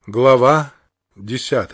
Глава 10.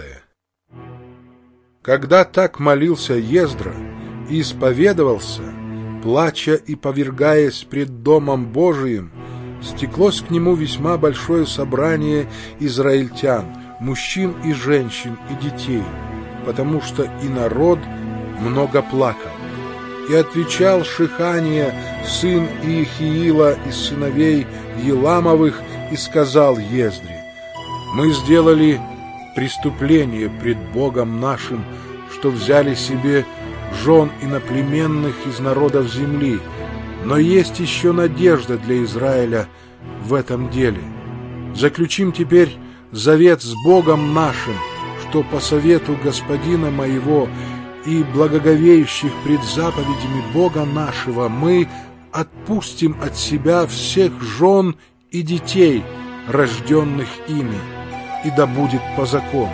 Когда так молился Ездра и исповедовался, плача и повергаясь пред Домом Божиим, стеклось к нему весьма большое собрание израильтян, мужчин и женщин и детей, потому что и народ много плакал. И отвечал Шихания, сын Иехиила из сыновей Еламовых, и сказал Ездре: «Мы сделали преступление пред Богом нашим, что взяли себе жен иноплеменных из народов земли, но есть еще надежда для Израиля в этом деле. Заключим теперь завет с Богом нашим, что по совету господина моего и благоговеющих пред заповедями Бога нашего мы отпустим от себя всех жен и детей, рожденных ими, и да будет по закону.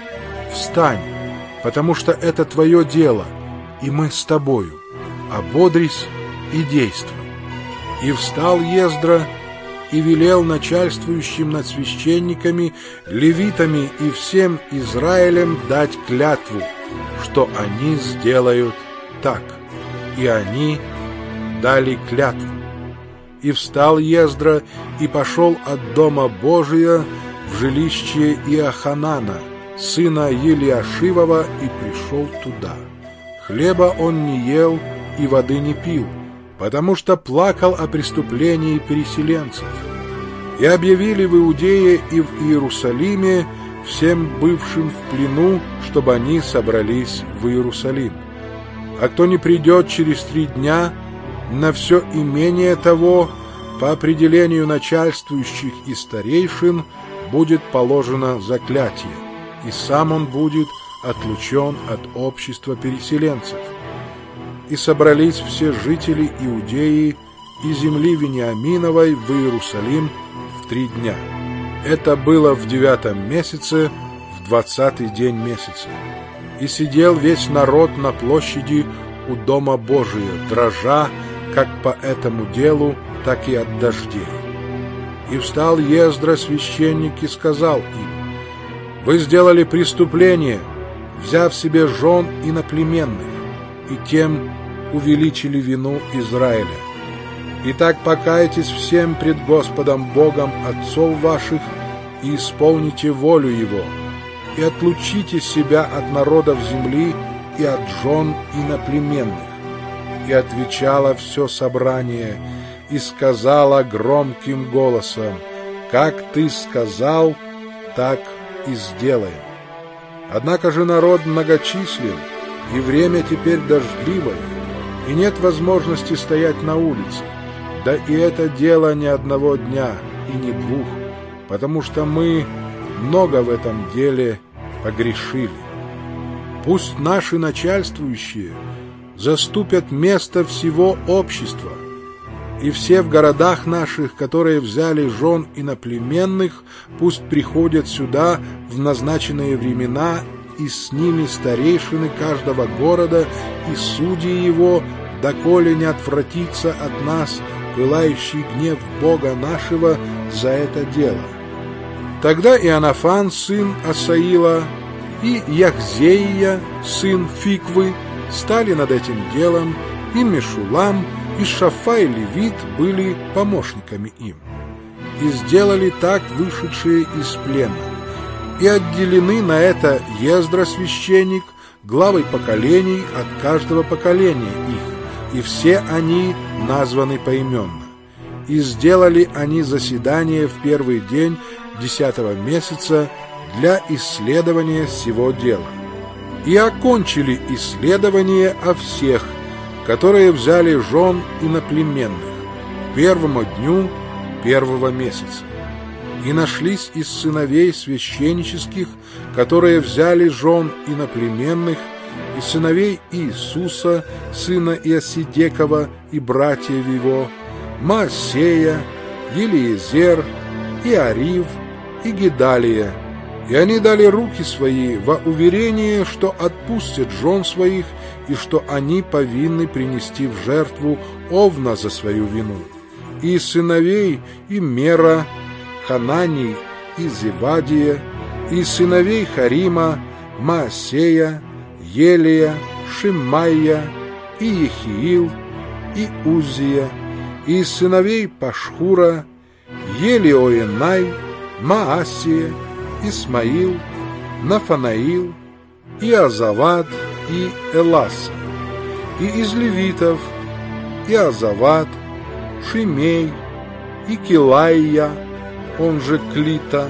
Встань, потому что это твое дело, и мы с тобою. Ободрись и действуй». И встал Ездра и велел начальствующим над священниками, левитами и всем Израилем дать клятву, что они сделают так. И они дали клятву. И встал Ездра и пошел от Дома Божия в жилище Иоханана, сына Елиашивова, и пришел туда. Хлеба он не ел и воды не пил, потому что плакал о преступлении переселенцев. И объявили в Иудее и в Иерусалиме всем бывшим в плену, чтобы они собрались в Иерусалим. А кто не придет через 3 дня, на все имение того, по определению начальствующих и старейшин, будет положено заклятие, и сам он будет отлучен от общества переселенцев. И собрались все жители Иудеи и земли Вениаминовой в Иерусалим в 3 дня. Это было в 9 месяце, в 20-й день месяца. И сидел весь народ на площади у Дома Божия, дрожа как по этому делу, так и от дождей. И встал Ездра, священник, и сказал им: «Вы сделали преступление, взяв себе жен иноплеменных, и тем увеличили вину Израиля. Итак, покайтесь всем пред Господом Богом отцов ваших и исполните волю Его, и отлучите себя от народов земли и от жен иноплеменных». И отвечало все собрание и сказала громким голосом: «Как ты сказал, так и сделаем». Однако же народ многочислен, и время теперь дождливое, и нет возможности стоять на улице. Да и это дело не одного дня и не 2, потому что мы много в этом деле погрешили. Пусть наши начальствующие заступят место всего общества, и все в городах наших, которые взяли жен иноплеменных, пусть приходят сюда в назначенные времена, и с ними старейшины каждого города и судьи его, доколе не отвратится от нас пылающий гнев Бога нашего за это дело. Тогда Иоаннафан, сын Асаила, и Яхзеия, сын Фиквы, стали над этим делом, и Мешулам, и Шафай левит были помощниками им. И сделали так вышедшие из плена. И отделены на это Ездра священник, главой поколений от каждого поколения их, и все они названы поименно. И сделали они заседание в 1-й день 10-го месяца для исследования сего дела. И окончили исследование о всех, которые взяли жен иноплеменных, 1-му дню 1-го месяца. И нашлись из сыновей священнических, которые взяли жен иноплеменных, и сыновей Иисуса, сына Иосидекова, и братьев его, Маасея, Елиезер, Иарив и Гедалия. И они дали руки свои во уверение, что отпустят жен своих, и что они повинны принести в жертву овна за свою вину. И сыновей Имера, Хананий и Зевадия, Из сыновей Харима Маасея, Елия, Шиммайя, и Ехиил, и Узия. Из сыновей Пашхура Елиоенай, Маасия, Исмаил, Нафанаил, и Азавад, и Эласа. И из левитов Иозавад, Шимей, и Килайя, он же Клита,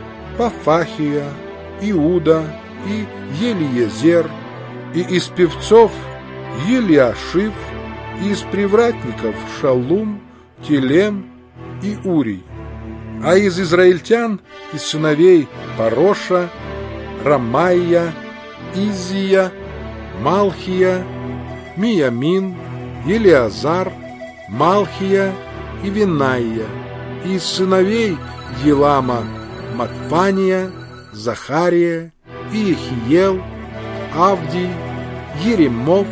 Пафахия, Иуда, и Елиезер, и из певцов Елиашив, и из привратников Шалум, Телем и Урий. А из израильтян, из сыновей Пароша, Рамайя, Изия, Малхия, Миямин, Елиазар, Малхия и Винайя. Из сыновей Елама Матфания, Захария и Ехиел, Авдий, Еремов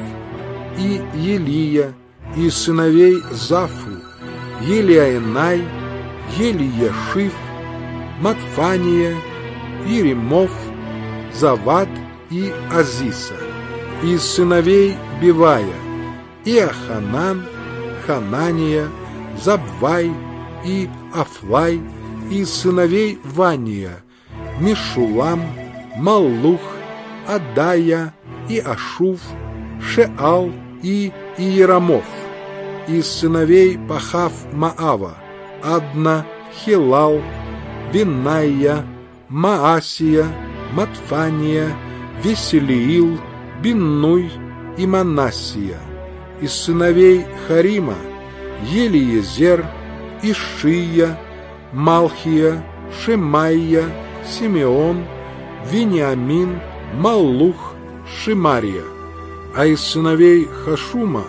и Елия. Из сыновей Зафу Елиаенай, Елиешив, Матфания, Еремов, Завад и Азиса. Из сыновей Бивая Иоханан, Ханания, Забвай и Афлай. Из сыновей Вания Мишулам, Маллух, Адая и Ашув, Шеал и Иерамов. Из сыновей Пахав-Маава Адна, Хилал, Винайя, Маасия, Матфания, Веселиил, Биннуй и Манассия. Из сыновей Харима Елиезер, Ишия, Малхия, Шемайя, Симеон, Вениамин, Маллух, Шимария. А из сыновей Хашума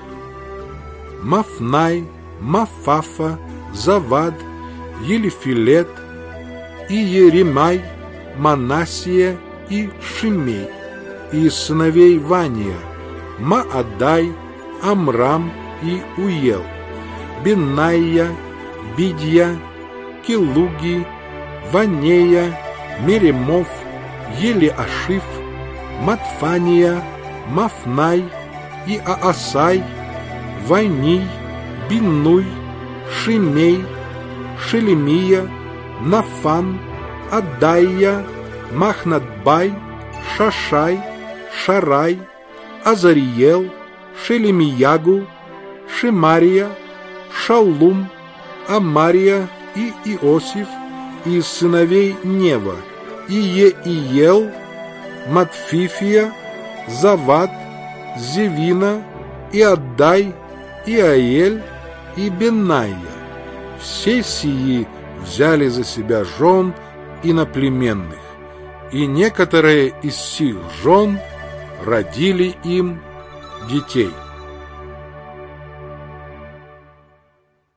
Мафнай, Мафафа, Завад, Елифилет и Еремай, Манассия и Шимей. И из сыновей Вания Маадай, Амрам и Уел, Бенайя, Бидья, Килуги, Ванея, Меремов, Елиашив, Матфания, Мафнай и Аасай, Вайний, Биннуй, Шимей, Шелемия, Нафан, Адайя, Махнатбай, Шашай, Шарай, Азариел, Шелемиягу, Шемария, Шаллум, Амария и Иосиф. Из сыновей Нева Иеиел, Матфифия, Завад, Зевина, Иаддай, Иаэль и Бенайя. Все сии взяли за себя жен иноплеменных, и некоторые из сих жен родили им детей.